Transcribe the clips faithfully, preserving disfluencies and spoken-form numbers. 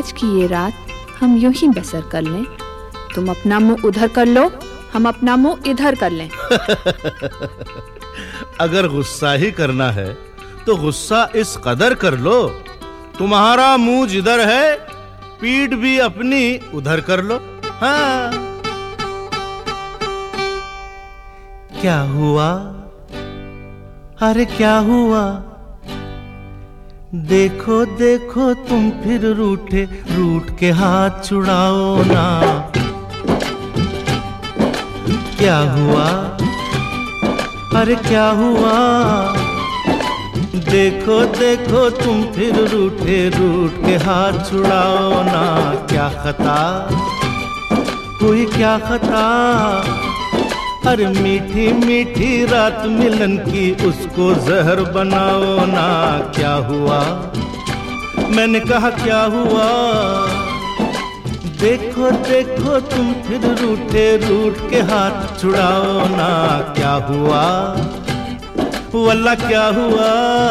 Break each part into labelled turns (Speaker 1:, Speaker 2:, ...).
Speaker 1: आज की ये रात हम यूं ही बसर कर लें। तुम अपना मुंह उधर कर लो, हम अपना मुंह इधर कर लें।
Speaker 2: अगर गुस्सा ही करना है तो गुस्सा इस कदर कर लो, तुम्हारा मुंह जिधर है पीठ भी अपनी उधर कर लो। हाँ। क्या हुआ? अरे क्या हुआ? देखो देखो तुम फिर रूठे, रूठ के हाथ छुड़ाओ ना। क्या हुआ? अरे क्या हुआ? देखो देखो तुम फिर रूठे, रूठ के हाथ छुड़ाओ ना। क्या खता हुई, क्या खता? अरे मीठी मीठी रात मिलन की, उसको जहर बनाओ ना। क्या हुआ? मैंने कहा क्या हुआ? देखो देखो तुम फिर रूठे, रूठ के हाथ छुड़ाओ ना। क्या हुआ? वल्ला क्या हुआ?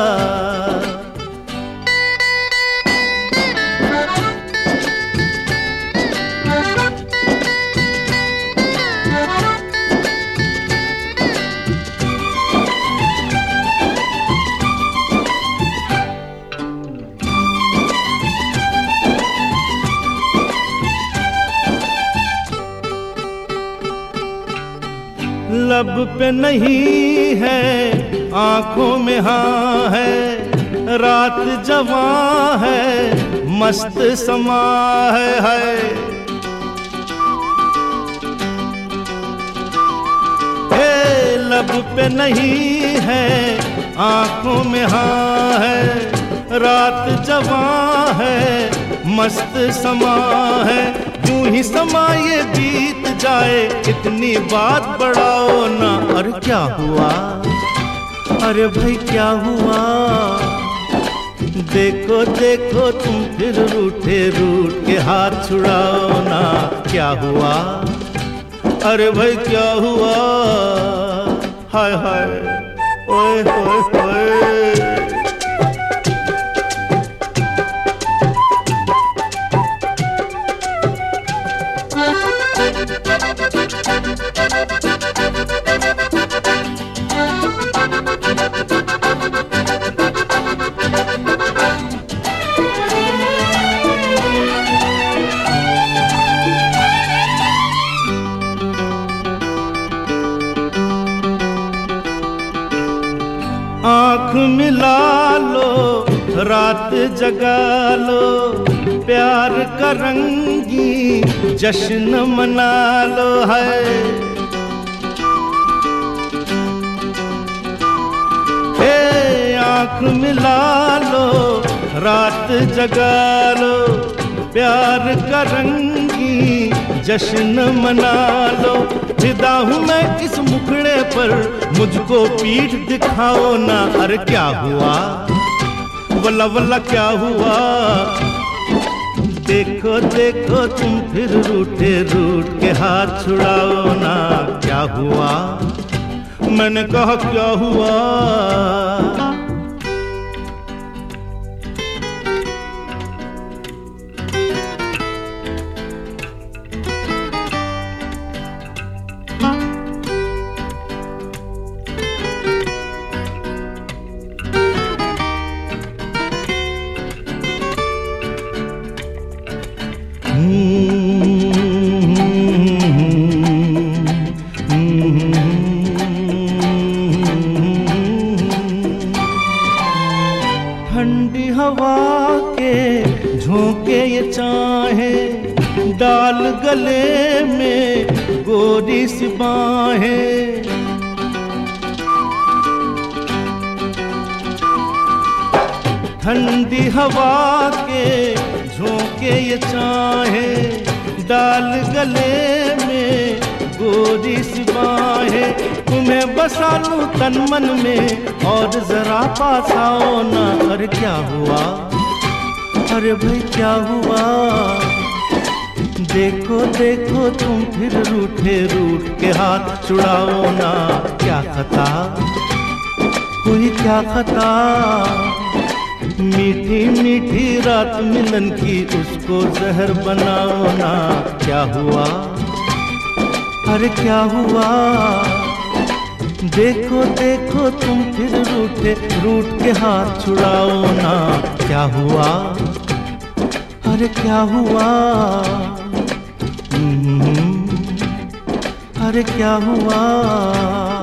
Speaker 2: लब पे नहीं है, आंखों में हाँ है, रात जवां है, मस्त समा है, है। हे लब पे नहीं है, आंखों में हाँ है, रात जवां है, मस्त समा है। यूं ही समा ये बीत जाए, इतनी बात बढ़ाओ ना। अरे क्या हुआ? अरे भाई क्या हुआ? देखो देखो तुम फिर रूठे, रूठ के हाथ छुड़ाओ ना। क्या हुआ? अरे भाई क्या हुआ? हाय हाय, ओए होए होए। आँख मिला लो, रात जगा लो, प्यार का रंगी जश्न मना लो। है हे आँख मिला लो, रात जगा लो, प्यार का रंगी जश्न मना लो। फिदा हूँ मैं इस मुखड़े पर, मुझको पीठ दिखाओ ना। अरे क्या हुआ? वल्ला वल्ला क्या हुआ? देखो देखो तुम फिर रूठे, रूठ के हाथ छुड़ाओ ना। क्या हुआ? मैंने कहा क्या हुआ? ठंडी हवा के झोंके ये चाहे, डाल गले में गोरी सी बाहें। ठंडी हवा के झोंके ये चाहे, डाल गले में गोरी सी बाहें। तुम्हें बसा लूं तन मन में, और जरा पास आओ ना। अरे क्या हुआ? अरे भाई क्या हुआ? देखो देखो तुम फिर रूठे, रूठ के हाथ छुड़ाओ ना। क्या खता हुई, क्या खता? मीठी मीठी रात मिलन की उसको जहर बनाओ ना। क्या हुआ, अरे क्या हुआ, देखो देखो तुम फिर रूठे, रूठ के हाथ छुड़ाओ ना। क्या हुआ, अरे क्या हुआ, अरे क्या हुआ।